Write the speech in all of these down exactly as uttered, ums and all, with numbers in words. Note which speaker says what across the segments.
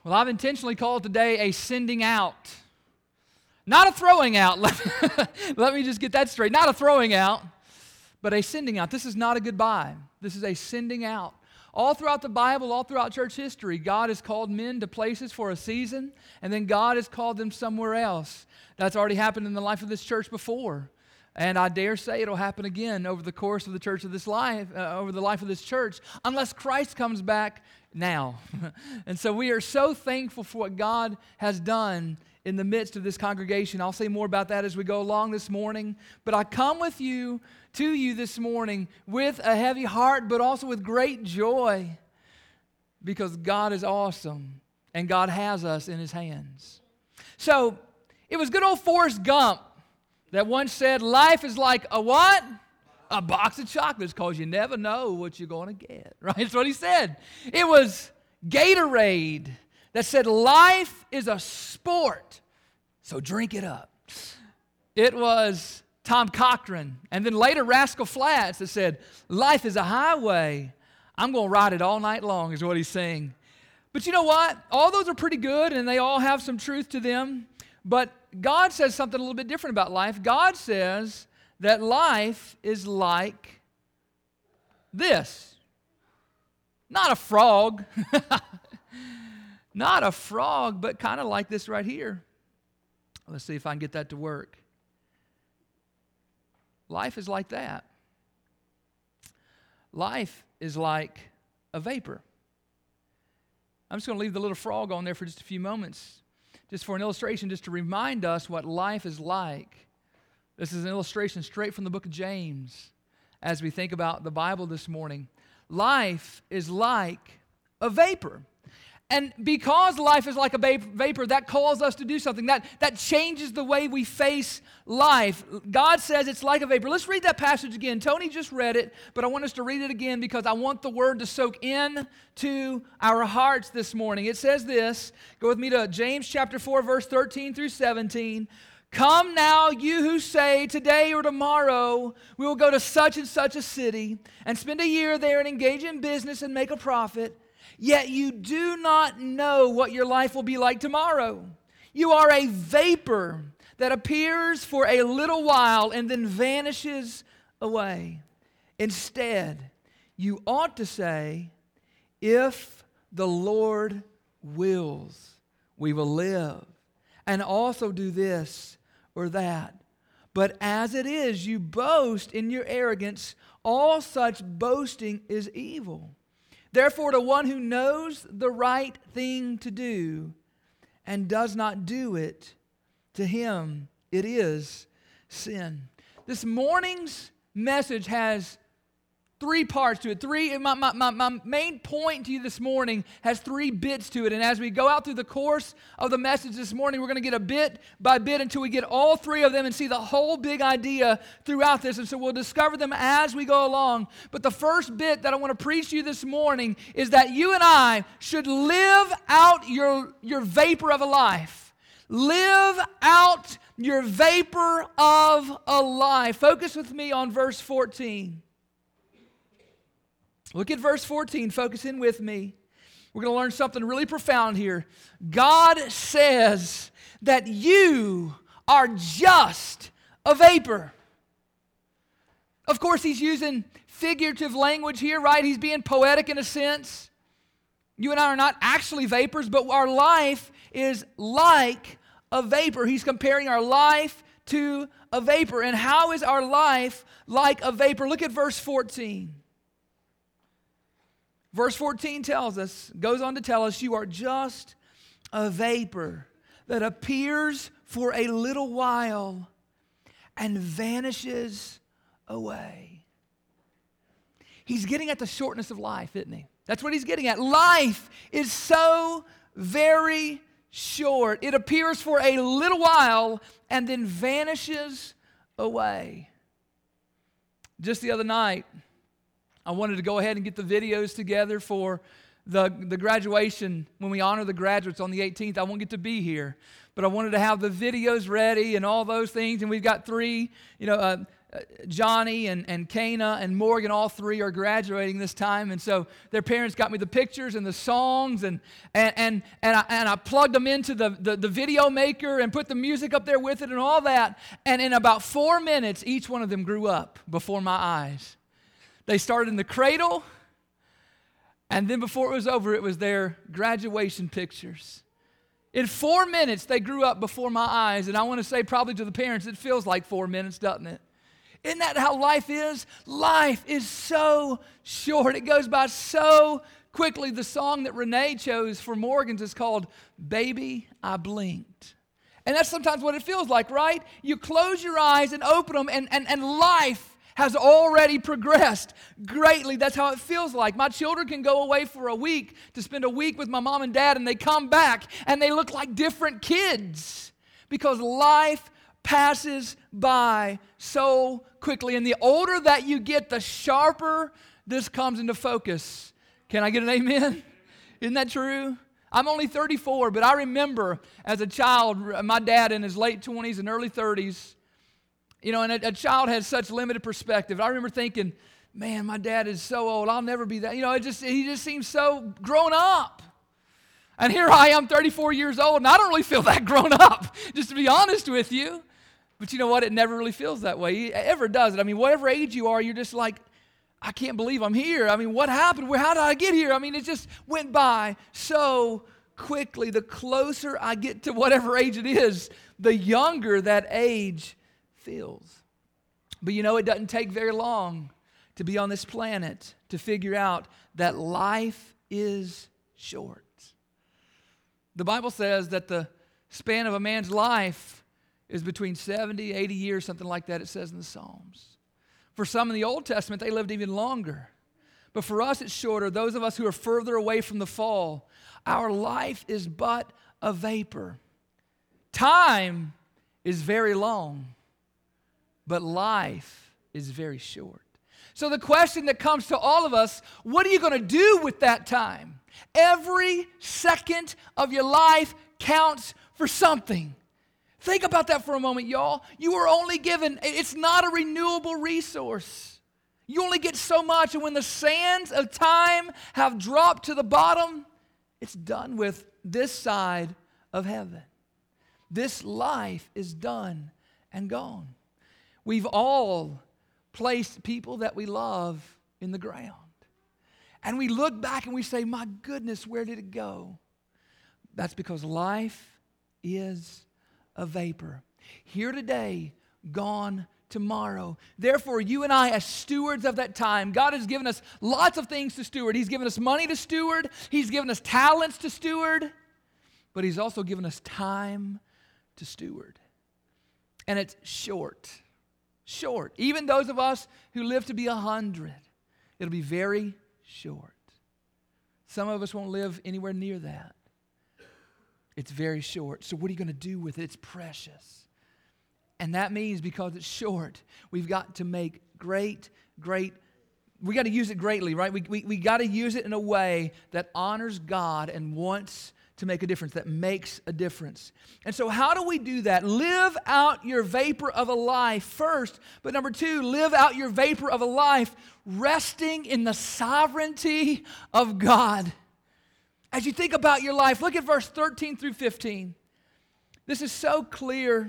Speaker 1: Well, I've intentionally called today a sending out. Not a throwing out. Let me just get that straight. Not a throwing out, but a sending out. This is not a goodbye. This is a sending out. All throughout the Bible, all throughout church history, God has called men to places for a season, and then God has called them somewhere else. That's already happened in the life of this church before. And I dare say it'll happen again over the course of the church of this life, uh, over the life of this church, unless Christ comes back now. And so we are so thankful for what God has done in the midst of this congregation. I'll say more about that as we go along this morning. But I come with you, to you this morning, with a heavy heart, but also with great joy, because God is awesome, and God has us in His hands. So, it was good old Forrest Gump that once said, life is like a what? A box of chocolates, because you never know what you're going to get. Right? That's what he said. It was Gatorade that said, life is a sport, so drink it up. It was Tom Cochran, and then later Rascal Flatts that said, life is a highway. I'm going to ride it all night long, is what he's saying. But you know what? All those are pretty good, and they all have some truth to them. But God says something a little bit different about life. God says that life is like this. Not a frog. Not a frog, but kind of like this right here. Let's see if I can get that to work. Life is like that. Life is like a vapor. I'm just going to leave the little frog on there for just a few moments, just for an illustration, just to remind us what life is like. This is an illustration straight from the book of James as we think about the Bible this morning. Life is like a vapor. And because life is like a vapor, that calls us to do something. That, that changes the way we face life. God says it's like a vapor. Let's read that passage again. Tony just read it, but I want us to read it again because I want the word to soak in to our hearts this morning. It says this. Go with me to James chapter four, verse thirteen through seventeen. Come now, you who say, today or tomorrow we will go to such and such a city and spend a year there and engage in business and make a profit. Yet you do not know what your life will be like tomorrow. You are a vapor that appears for a little while and then vanishes away. Instead, you ought to say, if the Lord wills, we will live, and also do this or that. But as it is, you boast in your arrogance. All such boasting is evil. Therefore, to one who knows the right thing to do and does not do it, to him it is sin. This morning's message has three parts to it. Three. My, my, my, my main point to you this morning has three bits to it. And as we go out through the course of the message this morning, we're going to get a bit by bit until we get all three of them and see the whole big idea throughout this. And so we'll discover them as we go along. But the first bit that I want to preach to you this morning is that you and I should live out your, your vapor of a life. Live out your vapor of a life. Focus with me on verse fourteen. Look at verse fourteen. Focus in with me. We're going to learn something really profound here. God says that you are just a vapor. Of course, he's using figurative language here, right? He's being poetic in a sense. You and I are not actually vapors, but our life is like a vapor. He's comparing our life to a vapor. And how is our life like a vapor? Look at verse fourteen. Verse fourteen tells us, goes on to tell us, you are just a vapor that appears for a little while and vanishes away. He's getting at the shortness of life, isn't he? That's what he's getting at. Life is so very short. It appears for a little while and then vanishes away. Just the other night, I wanted to go ahead and get the videos together for the, the graduation when we honor the graduates on the eighteenth. I won't get to be here, but I wanted to have the videos ready and all those things. And we've got three, you know, uh, Johnny and, and Kana and Morgan, all three are graduating this time. And so their parents got me the pictures and the songs, and and and, and, I, and I plugged them into the, the, the video maker and put the music up there with it and all that. And in about four minutes, each one of them grew up before my eyes. They started in the cradle, and then before it was over, it was their graduation pictures. In four minutes, they grew up before my eyes. And I want to say probably to the parents, it feels like four minutes, doesn't it? Isn't that how life is? Life is so short. It goes by so quickly. The song that Renee chose for Morgan's is called Baby, I Blinked. And that's sometimes what it feels like, right? You close your eyes and open them, and, and, and life has already progressed greatly. That's how it feels like. My children can go away for a week to spend a week with my mom and dad, and they come back, and they look like different kids because life passes by so quickly. And the older that you get, the sharper this comes into focus. Can I get an amen? Isn't that true? I'm only thirty-four, but I remember as a child, my dad in his late twenties and early thirties, you know, and a, a child has such limited perspective. I remember thinking, man, my dad is so old, I'll never be that. You know, it just he just seems so grown up. And here I am, thirty-four years old, and I don't really feel that grown up, just to be honest with you. But you know what? It never really feels that way. It ever does it. I mean, whatever age you are, you're just like, I can't believe I'm here. I mean, what happened? Where, how did I get here? I mean, it just went by so quickly. The closer I get to whatever age it is, the younger that age feels. But you know, it doesn't take very long to be on this planet to figure out that life is short. The Bible says that the span of a man's life is between seventy, eighty years, something like that, it says in the Psalms. For some in the Old Testament, they lived even longer. But for us, it's shorter. Those of us who are further away from the fall, our life is but a vapor. Time is very long, but life is very short. So the question that comes to all of us, what are you going to do with that time? Every second of your life counts for something. Think about that for a moment, y'all. You are only given, it's not a renewable resource. You only get so much, and when the sands of time have dropped to the bottom, it's done with this side of heaven. This life is done and gone. We've all placed people that we love in the ground. And we look back and we say, my goodness, where did it go? That's because life is a vapor. Here today, gone tomorrow. Therefore, you and I, as stewards of that time, God has given us lots of things to steward. He's given us money to steward. He's given us talents to steward. But He's also given us time to steward. And it's short. Short. Even those of us who live to be a hundred, it'll be very short. Some of us won't live anywhere near that. It's very short. So what are you going to do with it? It's precious. And that means because it's short, we've got to make great, great, we got to use it greatly, right? We, we, we got to use it in a way that honors God and wants to make a difference, that makes a difference. And so how do we do that? Live out your vapor of a life first. But number two, live out your vapor of a life resting in the sovereignty of God. As you think about your life, look at verse thirteen through fifteen. This is so clear.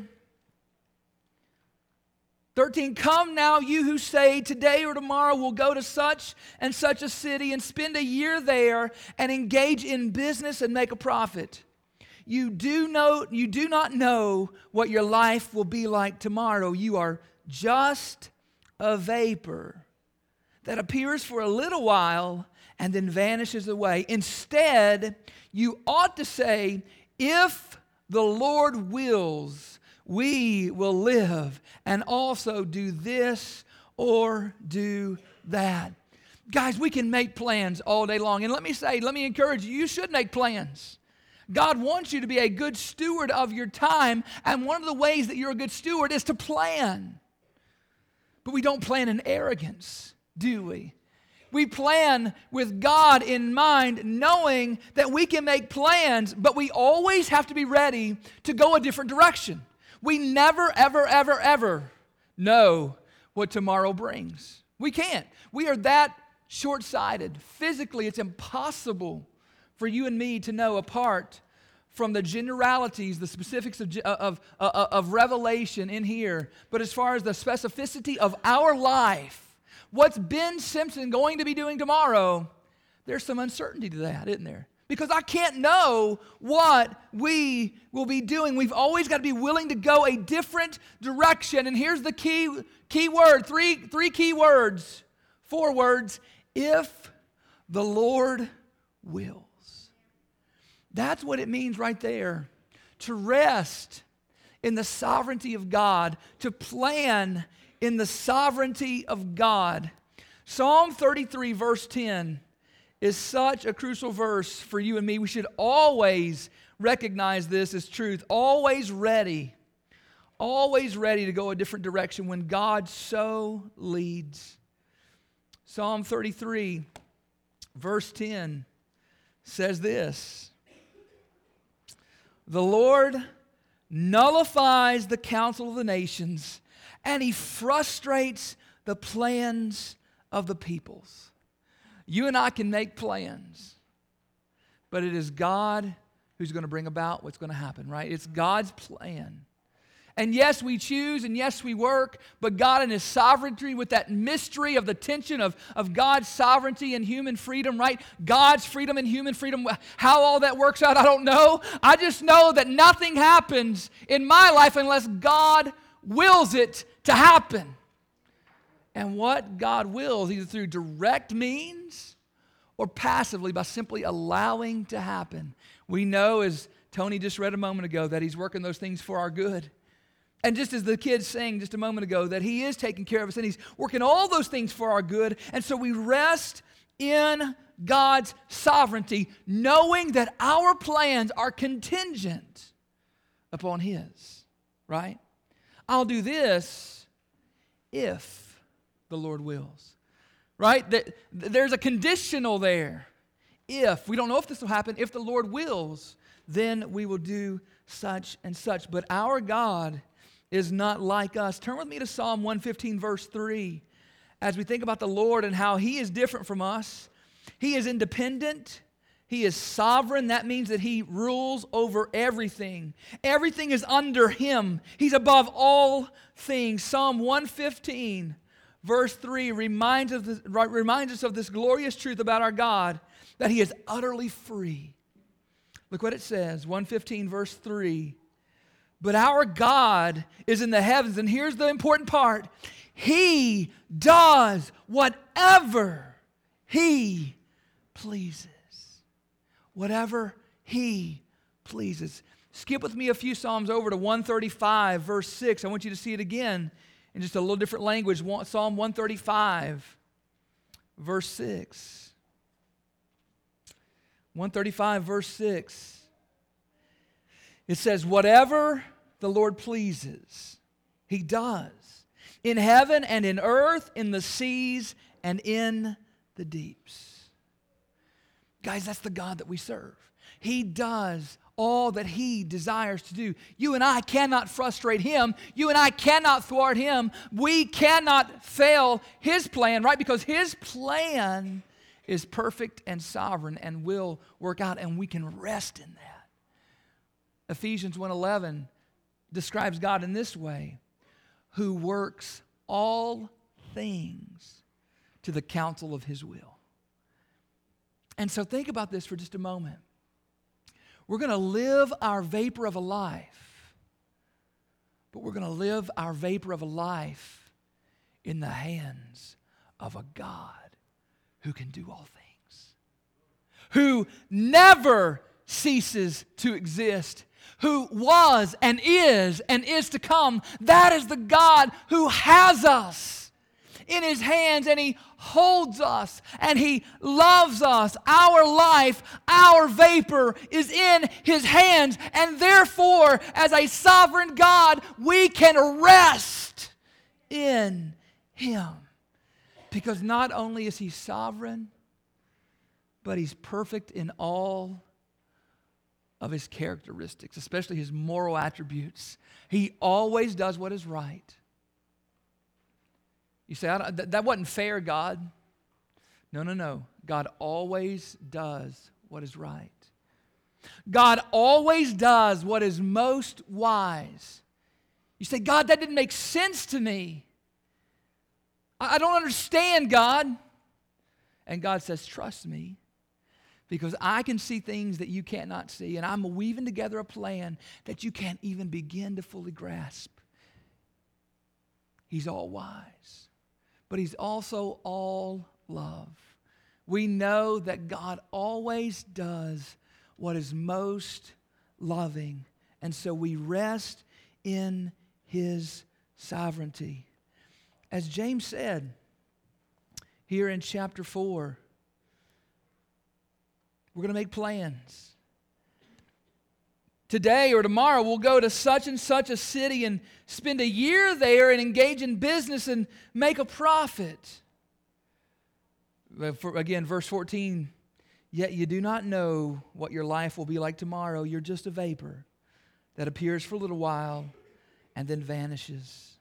Speaker 1: thirteen, come now, you who say, today or tomorrow we'll go to such and such a city and spend a year there and engage in business and make a profit. You do know, you do not know what your life will be like tomorrow. You are just a vapor that appears for a little while and then vanishes away. Instead, you ought to say, if the Lord wills, we will live and also do this or do that. Guys, we can make plans all day long. And let me say, let me encourage you, you should make plans. God wants you to be a good steward of your time, and one of the ways that you're a good steward is to plan. But we don't plan in arrogance, do we? We plan with God in mind, knowing that we can make plans, but we always have to be ready to go a different direction. We never, ever, ever, ever know what tomorrow brings. We can't. We are that short-sighted. Physically, it's impossible for you and me to know apart from the generalities, the specifics of, of, of, of revelation in here. But as far as the specificity of our life, what's Ben Simpson going to be doing tomorrow, there's some uncertainty to that, isn't there? Because I can't know what we will be doing. We've always got to be willing to go a different direction. And here's the key, key word, three, three key words, four words, if the Lord wills. That's what it means right there, to rest in the sovereignty of God, to plan in the sovereignty of God. Psalm thirty-three, verse ten is such a crucial verse for you and me. We should always recognize this as truth, always ready, always ready to go a different direction when God so leads. Psalm thirty-three, verse ten says this: the Lord nullifies the counsel of the nations, and He frustrates the plans of the peoples. You and I can make plans, but it is God who's going to bring about what's going to happen, right? It's God's plan. And yes, we choose, and yes, we work, but God in His sovereignty, with that mystery of the tension of, of God's sovereignty and human freedom, right? God's freedom and human freedom, how all that works out, I don't know. I just know that nothing happens in my life unless God wills it to happen. And what God wills, either through direct means or passively by simply allowing to happen. We know, as Tony just read a moment ago, that He's working those things for our good. And just as the kids sang just a moment ago, that He is taking care of us and He's working all those things for our good. And so we rest in God's sovereignty, knowing that our plans are contingent upon His, right? I'll do this if the Lord wills, right? There's a conditional there. If. We don't know if this will happen. If the Lord wills, then we will do such and such. But our God is not like us. Turn with me to Psalm one fifteen, verse three. As we think about the Lord and how He is different from us. He is independent. He is sovereign. That means that He rules over everything. Everything is under Him. He's above all things. Psalm one fifteen, verse three reminds, of this, reminds us of this glorious truth about our God, that He is utterly free. Look what it says, one fifteen, verse three. But our God is in the heavens, and here's the important part. He does whatever He pleases. Whatever He pleases. Skip with me a few Psalms over to one thirty-five, verse six. I want you to see it again in just a little different language. Psalm one thirty-five, verse six. one thirty-five, verse six. It says, whatever the Lord pleases, He does. In heaven and in earth, in the seas and in the deeps. Guys, that's the God that we serve. He does all that He desires to do. You and I cannot frustrate Him. You and I cannot thwart Him. We cannot fail His plan, right? Because His plan is perfect and sovereign and will work out, and we can rest in that. Ephesians one eleven describes God in this way, who works all things to the counsel of His will. And so think about this for just a moment. We're going to live our vapor of a life, but we're going to live our vapor of a life in the hands of a God who can do all things, who never ceases to exist, who was and is and is to come. That is the God who has us in His hands, and He holds us and He loves us. Our life, our vapor is in His hands, and therefore, as a sovereign God, we can rest in Him. Because not only is He sovereign, but He's perfect in all of His characteristics, especially His moral attributes. He always does what is right. You say, I don't, that, that wasn't fair, God. No, no, no. God always does what is right. God always does what is most wise. You say, God, that didn't make sense to me. I, I don't understand, God. And God says, trust me, because I can see things that you cannot see, and I'm weaving together a plan that you can't even begin to fully grasp. He's all wise, but He's also all love. We know that God always does what is most loving, and so we rest in His sovereignty. As James said here in chapter four, we're going to make plans. Today or tomorrow we'll go to such and such a city and spend a year there and engage in business and make a profit. For, again, verse fourteen, yet you do not know what your life will be like tomorrow. You're just a vapor that appears for a little while and then vanishes.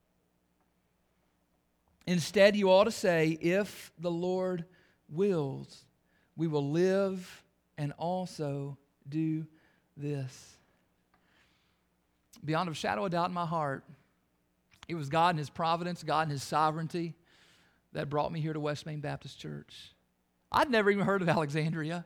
Speaker 1: Instead, you ought to say, if the Lord wills, we will live and also do this. Beyond a shadow of doubt in my heart, it was God in His providence, God in His sovereignty that brought me here to West Main Baptist Church. I'd never even heard of Alexandria.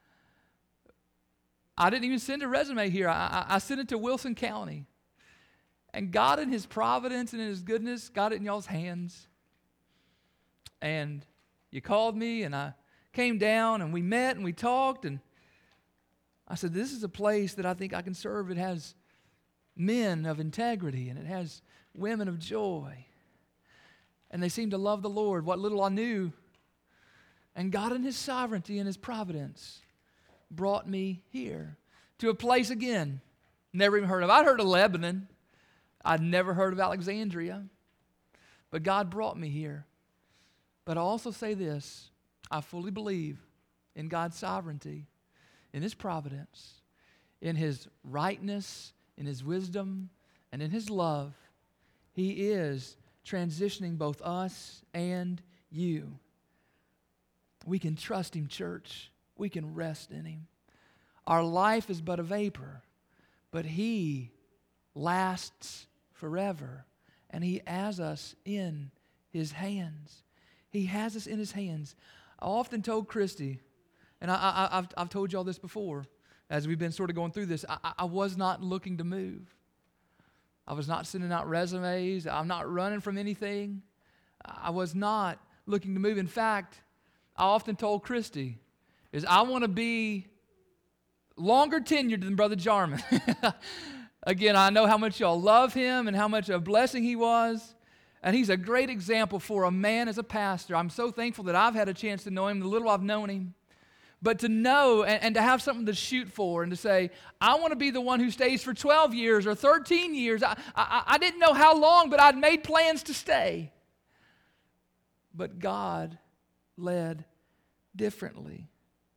Speaker 1: I didn't even send a resume here. I, I, I sent it to Wilson County. And God in His providence and in His goodness got it in y'all's hands. And you called me, and I came down, and we met, and we talked, and I said, this is a place that I think I can serve. It has men of integrity, and it has women of joy. And they seemed to love the Lord, what little I knew. And God in His sovereignty and His providence brought me here to a place again, never even heard of. I'd heard of Lebanon. I'd never heard of Alexandria. But God brought me here. But I also say this, I fully believe in God's sovereignty, in His providence, in His rightness, in His wisdom, and in His love. He is transitioning both us and you. We can trust Him, church. We can rest in Him. Our life is but a vapor, but He lasts forever, and He has us in His hands. He has us in His hands. I often told Christy, and I, I, I've, I've told you all this before, as we've been sort of going through this, I, I was not looking to move. I was not sending out resumes. I'm not running from anything. I was not looking to move. In fact, I often told Christy, is I want to be longer tenured than Brother Jarman. Again, I know how much y'all love him and how much a blessing he was. And he's a great example for a man as a pastor. I'm so thankful that I've had a chance to know him, the little I've known him. But to know and, and to have something to shoot for and to say, I want to be the one who stays for twelve years or thirteen years. I, I, I didn't know how long, but I'd made plans to stay. But God led differently.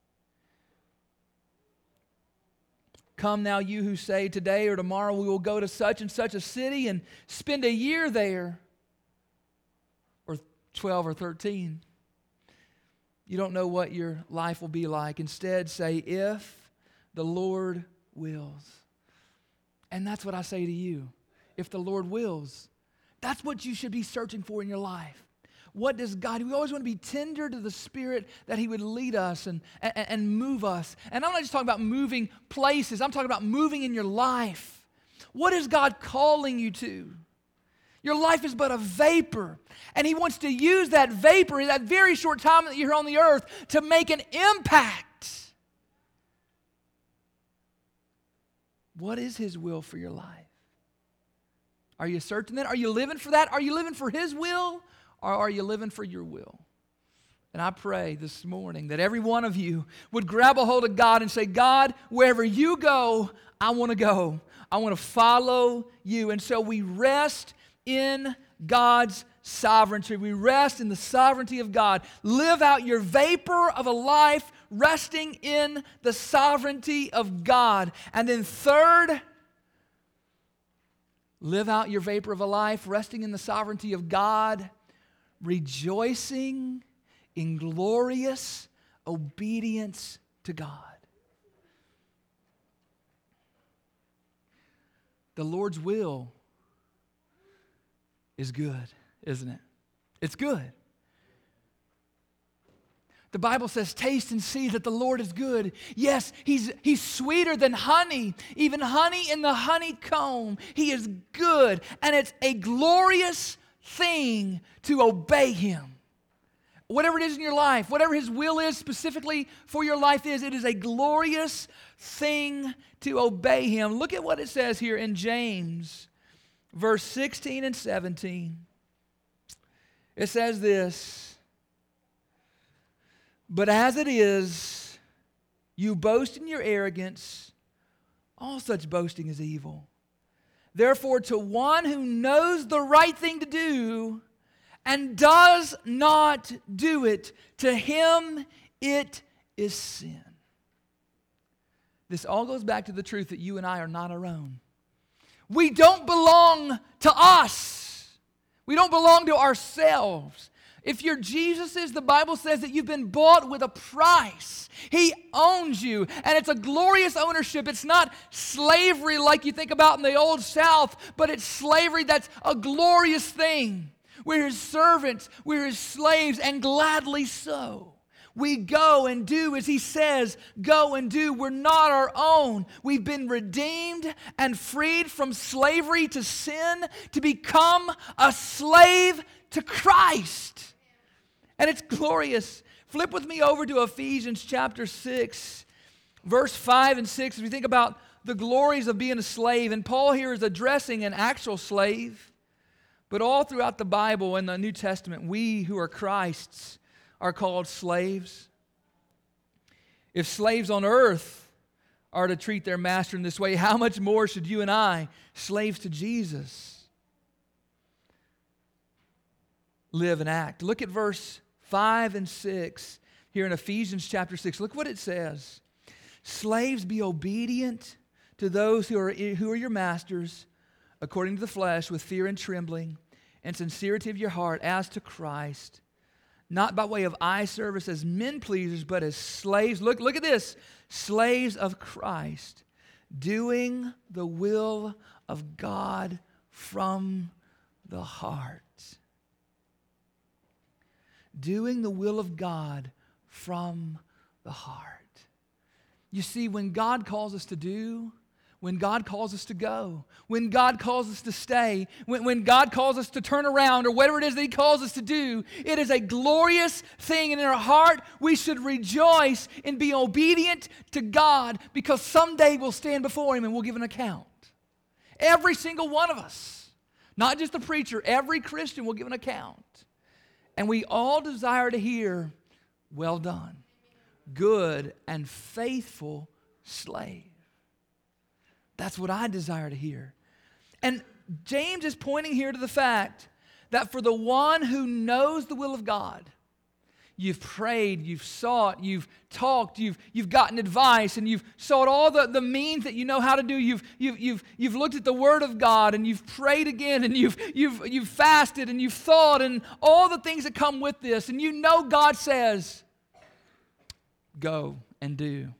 Speaker 1: Come now, you who say, today or tomorrow we will go to such and such a city and spend a year there, or twelve or thirteen. You don't know what your life will be like. Instead, say, if the Lord wills. And that's what I say to you. If the Lord wills, that's what you should be searching for in your life. What does God, we always want to be tender to the Spirit that He would lead us and, and, and move us. And I'm not just talking about moving places. I'm talking about moving in your life. What is God calling you to? Your life is but a vapor. And He wants to use that vapor in that very short time that you're on the earth to make an impact. What is His will for your life? Are you certain that? Are you living for that? Are you living for His will? Or are you living for your will? And I pray this morning that every one of you would grab a hold of God and say, God, wherever you go, I want to go. I want to follow you. And so we rest in God's sovereignty. We rest in the sovereignty of God. Live out your vapor of a life resting in the sovereignty of God. And then third, live out your vapor of a life resting in the sovereignty of God rejoicing in glorious obedience to God. The Lord's will is good, isn't it? It's good. The Bible says, taste and see that the Lord is good. Yes, he's, he's sweeter than honey, even honey in the honeycomb. He is good, and it's a glorious thing to obey Him. Whatever it is in your life, whatever His will is specifically for your life is, it is a glorious thing to obey Him. Look at what it says here in James, verse sixteen and seventeen. It says this, "But as it is, you boast in your arrogance. All such boasting is evil. Therefore, to one who knows the right thing to do and does not do it, to him it is sin." This all goes back to the truth that you and I are not our own. We don't belong to us. We don't belong to ourselves. If you're Jesus's, the Bible says that you've been bought with a price. He owns you, and it's a glorious ownership. It's not slavery like you think about in the Old South, but it's slavery that's a glorious thing. We're His servants, we're His slaves, and gladly so. We go and do as He says, go and do. We're not our own. We've been redeemed and freed from slavery to sin to become a slave to Christ. And it's glorious. Flip with me over to Ephesians chapter six, verse five and six, as we think about the glories of being a slave. And Paul here is addressing an actual slave. But all throughout the Bible and the New Testament, we who are Christ's are called slaves. If slaves on earth are to treat their master in this way, how much more should you and I, slaves to Jesus, live and act? Look at verse five and six here in Ephesians chapter six. Look what it says. "Slaves, be obedient to those who are, who are your masters, according to the flesh, with fear and trembling, and sincerity of your heart, as to Christ, not by way of eye service as men pleasers, but as slaves." Look, look at this. "Slaves of Christ, doing the will of God from the heart." Doing the will of God from the heart. You see, when God calls us to do, when God calls us to go, when God calls us to stay, when, when God calls us to turn around, or whatever it is that He calls us to do, it is a glorious thing. And in our heart, we should rejoice and be obedient to God, because someday we'll stand before Him and we'll give an account. Every single one of us, not just the preacher, every Christian will give an account. And we all desire to hear, "Well done, good and faithful slave." That's what I desire to hear. And James is pointing here to the fact that for the one who knows the will of God, you've prayed, you've sought, you've talked, you've, you've gotten advice, and you've sought all the, the means that you know how to do. You've, you've, you've, you've looked at the Word of God, and you've prayed again, and you've, you've, you've fasted, and you've thought, and all the things that come with this. And you know God says, go and do.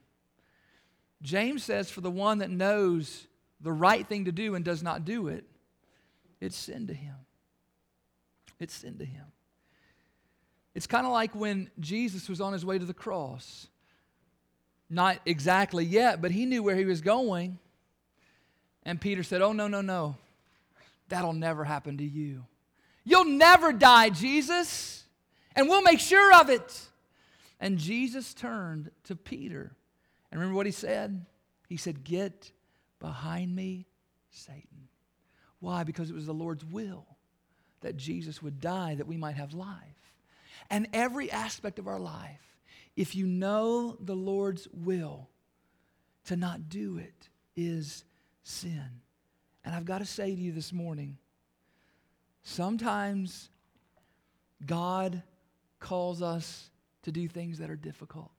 Speaker 1: James says, for the one that knows the right thing to do and does not do it, it's sin to him. It's sin to him. It's kind of like when Jesus was on His way to the cross. Not exactly yet, but He knew where He was going. And Peter said, "Oh, no, no, no. That'll never happen to you. You'll never die, Jesus. And we'll make sure of it." And Jesus turned to Peter. And remember what He said? He said, "Get behind me, Satan." Why? Because it was the Lord's will that Jesus would die that we might have life. And every aspect of our life, if you know the Lord's will, to not do it is sin. And I've got to say to you this morning, sometimes God calls us to do things that are difficult.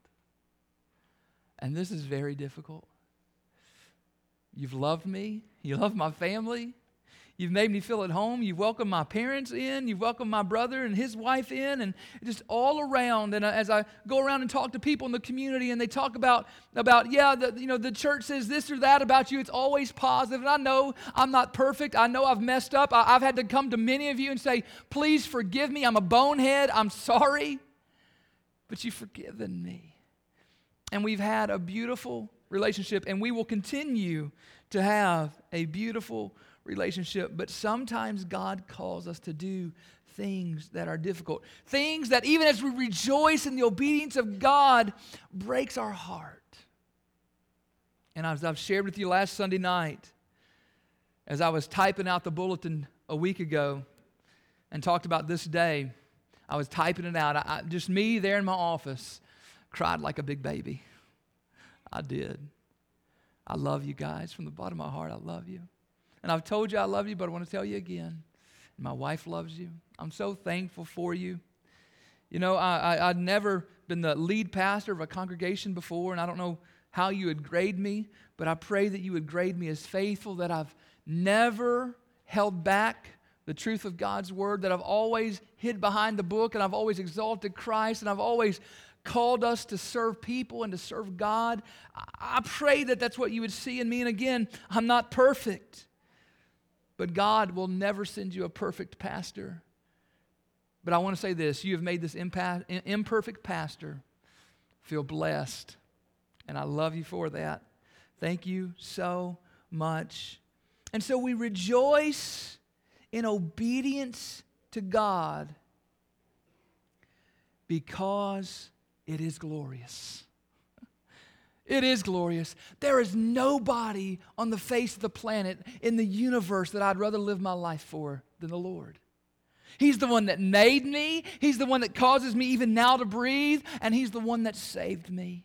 Speaker 1: And this is very difficult. You've loved me. You love my family. You've made me feel at home. You've welcomed my parents in. You've welcomed my brother and his wife in, and just all around. And as I go around and talk to people in the community, and they talk about, about yeah, the, you know, the church says this or that about you, it's always positive. And I know I'm not perfect. I know I've messed up. I, I've had to come to many of you and say, please forgive me. I'm a bonehead. I'm sorry. But you've forgiven me. And we've had a beautiful relationship, and we will continue to have a beautiful relationship. But sometimes God calls us to do things that are difficult, things that even as we rejoice in the obedience of God, breaks our heart. And as I've shared with you last Sunday night, as I was typing out the bulletin a week ago and talked about this day, I was typing it out. I, I, just me there in my office, cried like a big baby. I did. I love you guys from the bottom of my heart. I love you. And I've told you I love you, but I want to tell you again. My wife loves you. I'm so thankful for you. You know, I, I, I'd never been the lead pastor of a congregation before, and I don't know how you would grade me, but I pray that you would grade me as faithful, that I've never held back the truth of God's word, that I've always hid behind the book, and I've always exalted Christ, and I've always called us to serve people and to serve God. I pray that that's what you would see in me. And again, I'm not perfect, but God will never send you a perfect pastor. But I want to say this, you have made this impa- imperfect pastor feel blessed, and I love you for that. Thank you so much. And so we rejoice in obedience to God because it is glorious. It is glorious. There is nobody on the face of the planet, in the universe, that I'd rather live my life for than the Lord. He's the one that made me. He's the one that causes me even now to breathe. And He's the one that saved me.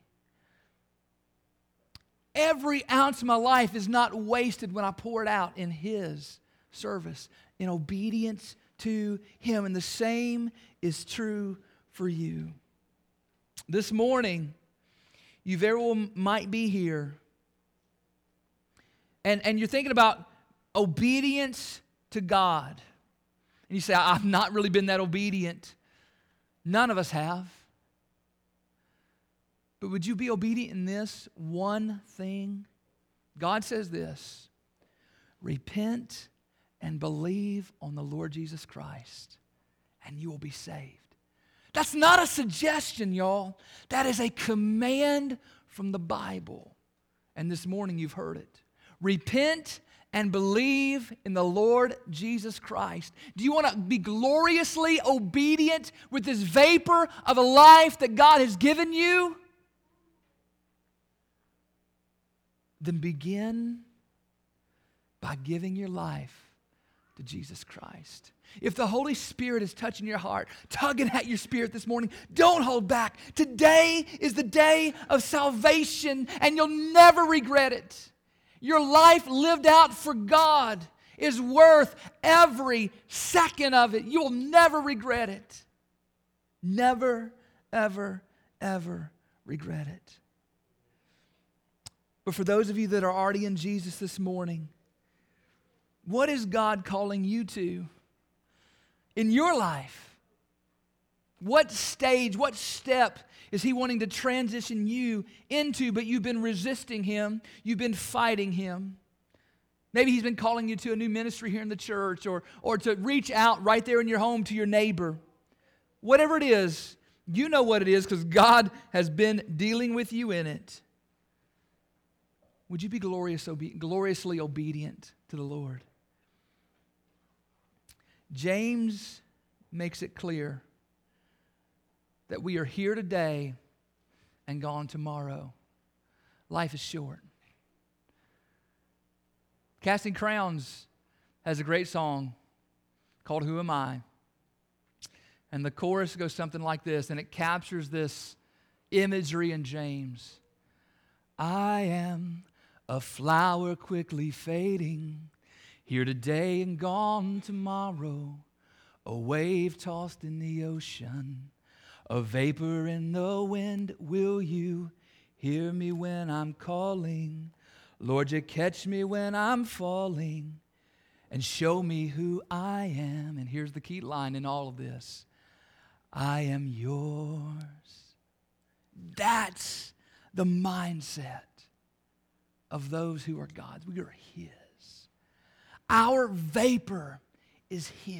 Speaker 1: Every ounce of my life is not wasted when I pour it out in His service, in obedience to Him. And the same is true for you. This morning, you very well might be here, and, and you're thinking about obedience to God. And you say, I've not really been that obedient. None of us have. But would you be obedient in this one thing? God says this: repent and believe on the Lord Jesus Christ, and you will be saved. That's not a suggestion, y'all. That is a command from the Bible. And this morning you've heard it. Repent and believe in the Lord Jesus Christ. Do you want to be gloriously obedient with this vapor of a life that God has given you? Then begin by giving your life to Jesus Christ. If the Holy Spirit is touching your heart, tugging at your spirit this morning, don't hold back. Today is the day of salvation, and you'll never regret it. Your life lived out for God is worth every second of it. You will never regret it. Never, ever, ever regret it. But for those of you that are already in Jesus this morning, what is God calling you to in your life? What stage, what step is He wanting to transition you into, but you've been resisting Him, you've been fighting Him? Maybe He's been calling you to a new ministry here in the church, or, or to reach out right there in your home to your neighbor. Whatever it is, you know what it is because God has been dealing with you in it. Would you be glorious, obe- gloriously obedient to the Lord? James makes it clear that we are here today and gone tomorrow. Life is short. Casting Crowns has a great song called Who Am I? And the chorus goes something like this, and it captures this imagery in James. I am a flower quickly fading, here today and gone tomorrow, a wave tossed in the ocean, a vapor in the wind. Will you hear me when I'm calling? Lord, you catch me when I'm falling, and show me who I am. And here's the key line in all of this. I am yours. That's the mindset of those who are God's. We are His. Our vapor is His.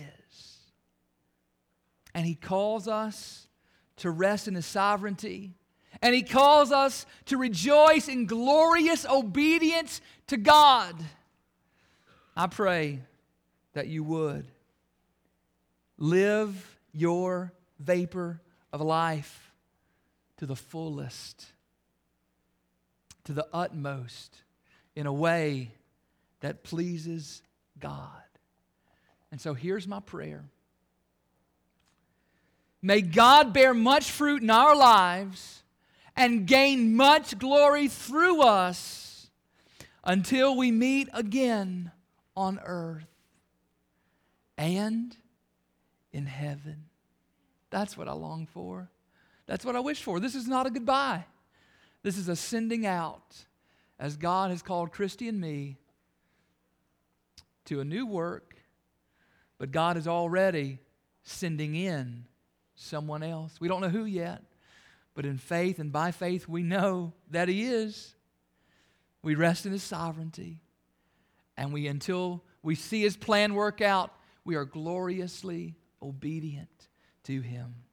Speaker 1: And He calls us to rest in His sovereignty. And He calls us to rejoice in glorious obedience to God. I pray that you would live your vapor of life to the fullest, to the utmost, in a way that pleases God. And so here's my prayer. May God bear much fruit in our lives and gain much glory through us until we meet again on earth and in heaven. That's what I long for. That's what I wish for. This is not a goodbye. This is a sending out as God has called Christy and me to a new work, but God is already sending in someone else. We don't know who yet, but in faith and by faith we know that He is. We rest in His sovereignty, and we, until we see His plan work out, we are gloriously obedient to Him.